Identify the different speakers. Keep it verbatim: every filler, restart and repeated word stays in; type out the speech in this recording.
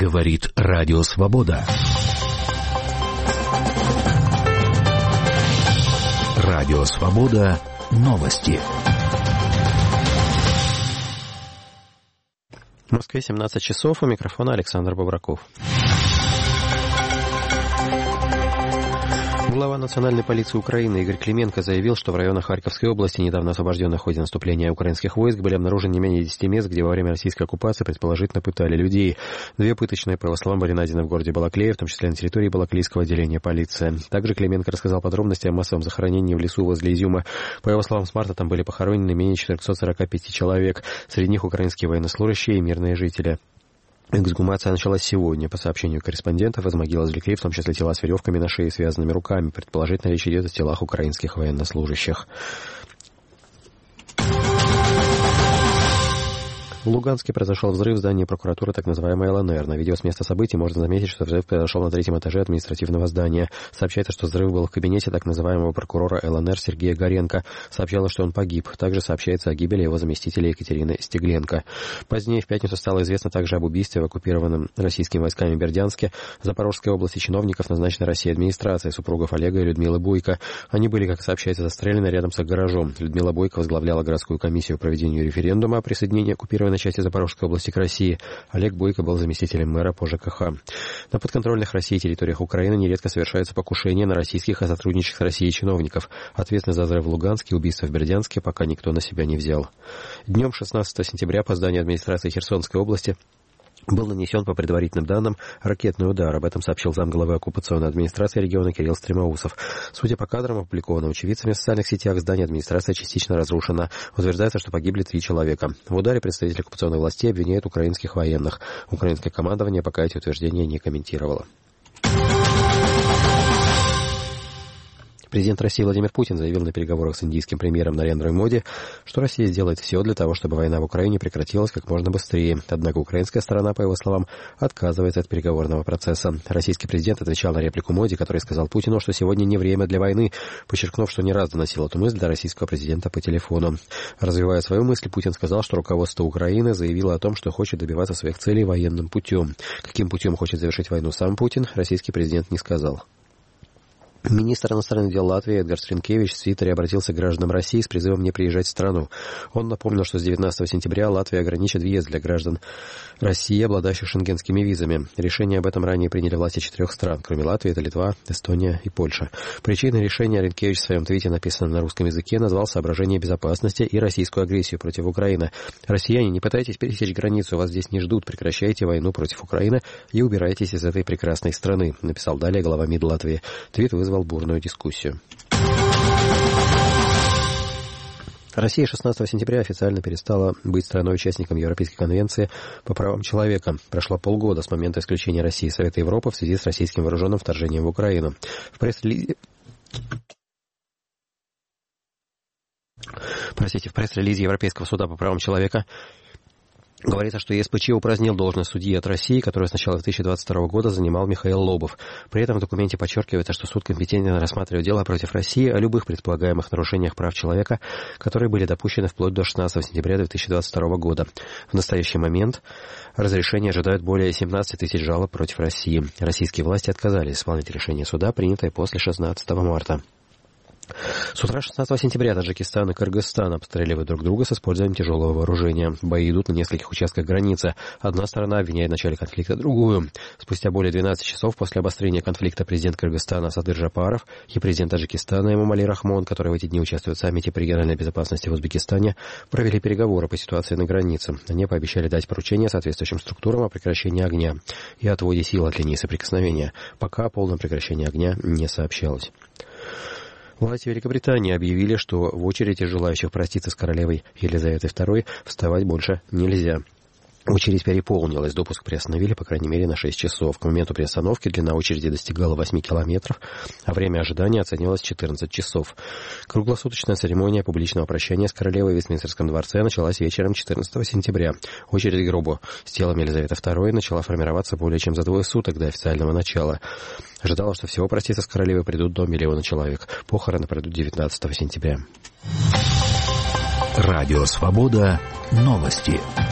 Speaker 1: Говорит Радио Свобода. Радио Свобода. Новости.
Speaker 2: В Москве семнадцать часов. У микрофона Александр Бобраков. Глава национальной полиции Украины Игорь Клименко заявил, что в районах Харьковской области, недавно освобожденных в ходе наступления украинских войск, были обнаружены не менее десяти мест, где во время российской оккупации предположительно пытали людей. Две пыточные, по его словам, были найдены в городе Балаклея, в том числе на территории Балаклейского отделения полиции. Также Клименко рассказал подробности о массовом захоронении в лесу возле Изюма. По его словам, с марта там были похоронены менее четыреста сорок пять человек. Среди них украинские военнослужащие и мирные жители. Эксгумация началась сегодня. По сообщению корреспондентов, из могил извлекли в том числе тела с веревками на шее и связанными руками. Предположительно, речь идет о телах украинских военнослужащих. В Луганске произошел взрыв в здании прокуратуры, так называемой ЛНР. На видео с места событий можно заметить, что взрыв произошел на третьем этаже административного здания. Сообщается, что взрыв был в кабинете так называемого прокурора ЛНР Сергея Горенко. Сообщалось, что он погиб. Также сообщается о гибели его заместителя Екатерины Стегленко. Позднее в пятницу стало известно также об убийстве в оккупированном российскими войсками Бердянске, Запорожской области, чиновников, назначенной Россией администрации, супругов Олега и Людмилы Бойко. Они были, как сообщается, застрелены рядом с их гаражом. Людмила Бойко возглавляла городскую комиссию по проведению референдума о присоединении оккупированной на части Запорожской области к России. Олег Бойко был заместителем мэра по ЖКХ. На подконтрольных России территориях Украины нередко совершаются покушения на российских и сотрудничающих с Россией чиновников. Ответственность за взрыв в Луганске и убийство в Бердянске пока никто на себя не взял. Днем шестнадцатого сентября по зданию администрации Херсонской области был нанесен, по предварительным данным, ракетный удар. Об этом сообщил замглавы оккупационной администрации региона Кирилл Стремоусов. Судя по кадрам, опубликованным очевидцами в социальных сетях, здание администрации частично разрушено. Утверждается, что погибли три человека. В ударе представители оккупационной власти обвиняют украинских военных. Украинское командование пока эти утверждения не комментировало. Президент России Владимир Путин заявил на переговорах с индийским премьером Нарендрой Моди, что Россия сделает все для того, чтобы война в Украине прекратилась как можно быстрее. Однако украинская сторона, по его словам, отказывается от переговорного процесса. Российский президент отвечал на реплику Моди, который сказал Путину, что сегодня не время для войны, подчеркнув, что не раз доносил эту мысль до российского президента по телефону. Развивая свою мысль, Путин сказал, что руководство Украины заявило о том, что хочет добиваться своих целей военным путем. Каким путем хочет завершить войну сам Путин, российский президент не сказал. Министр иностранных дел Латвии Эдгарс Ринкевич в Твиттере обратился к гражданам России с призывом не приезжать в страну. Он напомнил, что с девятнадцатого сентября Латвия ограничит въезд для граждан России, обладающих шенгенскими визами. Решение об этом ранее приняли власти четырех стран, кроме Латвии, это Литва, Эстония и Польша. Причиной решения Ринкевич в своем твите, написанном на русском языке, назвал соображение безопасности и российскую агрессию против Украины. «Россияне, не пытайтесь пересечь границу, вас здесь не ждут, прекращайте войну против Украины и убирайтесь из этой прекрасной страны», написал далее глава МИД Латвии. Твит вызвал бурную дискуссию. Россия шестнадцатого сентября официально перестала быть страной-участником Европейской конвенции по правам человека. Прошло полгода с момента исключения России из Совета Европы в связи с российским вооруженным вторжением в Украину. В пресс-релизе... Простите, в пресс-релизе Европейского суда по правам человека говорится, что ЕСПЧ упразднил должность судьи от России, которую с начала две тысячи двадцать второго года занимал Михаил Лобов. При этом в документе подчеркивается, что суд компетентен рассматривать дело против России о любых предполагаемых нарушениях прав человека, которые были допущены вплоть до шестнадцатого сентября две тысячи двадцать второго года. В настоящий момент разрешение ожидают более семнадцати тысяч жалоб против России. Российские власти отказались исполнить решение суда, принятое после шестнадцатого марта. С утра шестнадцатого сентября Таджикистан и Кыргызстан обстреливают друг друга с использованием тяжелого вооружения. Бои идут на нескольких участках границы. Одна сторона обвиняет в начале конфликта другую. Спустя более двенадцати часов после обострения конфликта президент Кыргызстана Садыр Жапаров и президент Таджикистана Эмомали Рахмон, который в эти дни участвует в саммите по региональной безопасности в Узбекистане, провели переговоры по ситуации на границе. Они пообещали дать поручение соответствующим структурам о прекращении огня и отводе сил от линии соприкосновения. Пока о полном прекращении огня не сообщалось. Власти Великобритании объявили, что в очереди желающих проститься с королевой Елизаветой второй вставать больше нельзя. Очередь переполнилась, допуск приостановили, по крайней мере, на шесть часов. К моменту приостановки длина очереди достигала восьми километров, а время ожидания оценивалось четырнадцать часов. Круглосуточная церемония публичного прощания с королевой в Вестминстерском дворце началась вечером четырнадцатого сентября. Очередь к гробу с телом Елизаветы второй начала формироваться более чем за двое суток до официального начала. Ожидалось, что всего проститься с королевой придут до миллиона человек. Похороны пройдут девятнадцатого сентября.
Speaker 1: Радио Свобода. Новости.